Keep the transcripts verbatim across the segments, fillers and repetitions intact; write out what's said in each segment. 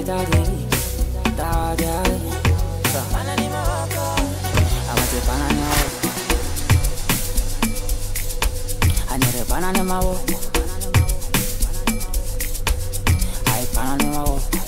daddy, daddy. Banani maboko, abate banani maboko. Anere banani maboko, ay banani maboko,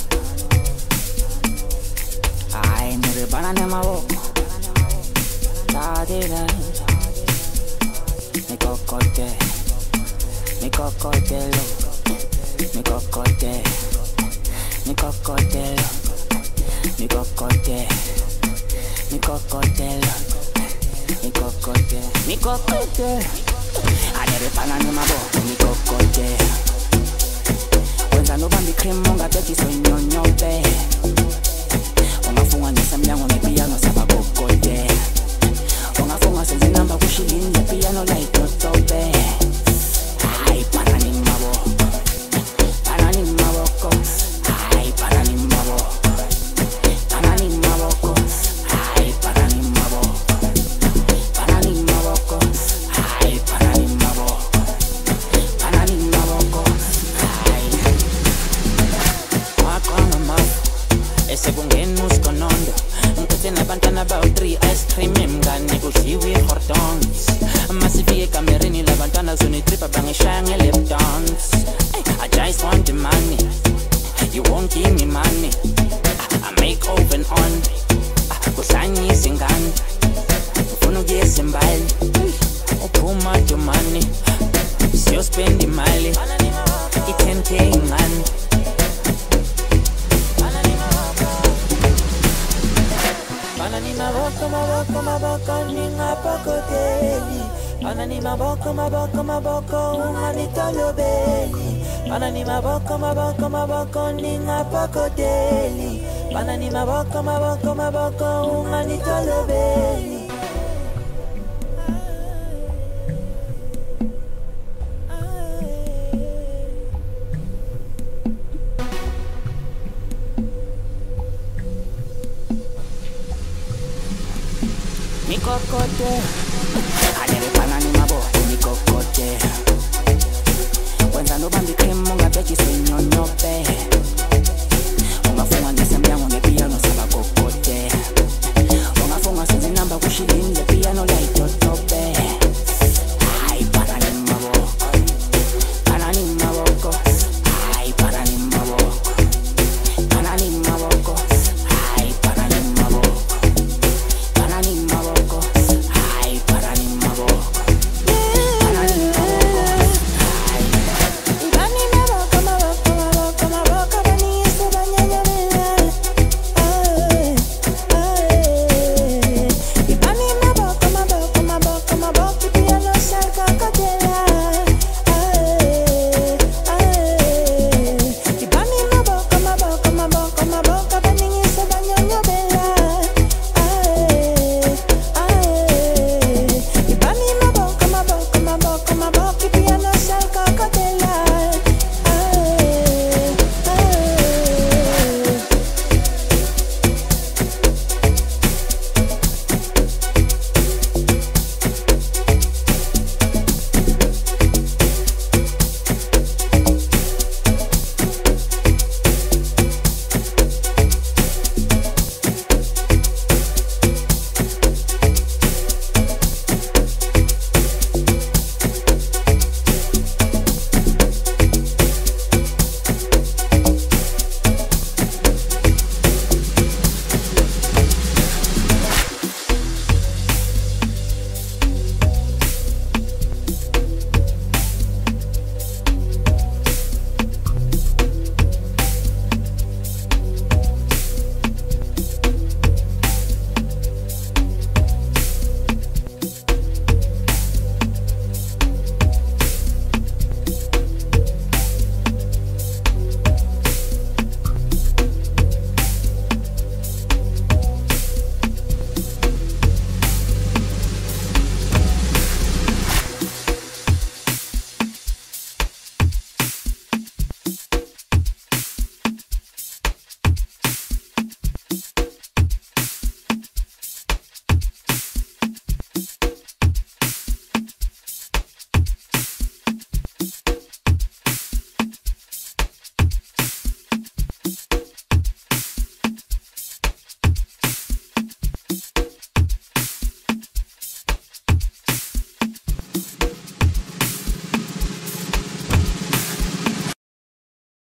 ay nere banani maboko. Daddy, daddy, mi cocote, mi cocotelo, mi cocote, mi cocotelo, mi cocote, mi cocotelo, mi cocote, mi cocote. Anere banana maboko, mi cocote. Wenza no bambi cream monga teti so nyonyo be. Ungafunga ngesamnyango ngepiano sabakokote. Ungafunga senze namba kushilini ngepiano like totobe. Ay banani maboko, banani maboko. Ay banani maboko, banani maboko. Ay banani maboko, banani maboko. Ay banani maboko, banani maboko. Ay makona maboko. Ese kungena usikonondo. Ngiphethe nabantwana about three ice cream emngane kudliwe hotdogs. Masifike ekamerini labantwana zonitripa bangishaya nge-lap dance. I just want the money, you won't give me money. I make open on, kuhlanyisa ingane. Ufuna ukuyeza imbali, uphuma domani. Siyospend imali, i-ten K ingane. Banani maboko, maboko, maboko, ningapakoteli. Banani maboko, maboko, maboko, unganitolobeli. Banani maboko, maboko, maboko, ningapakoteli. Banani maboko, maboko, maboko, unganitolobeli. Mi cocote.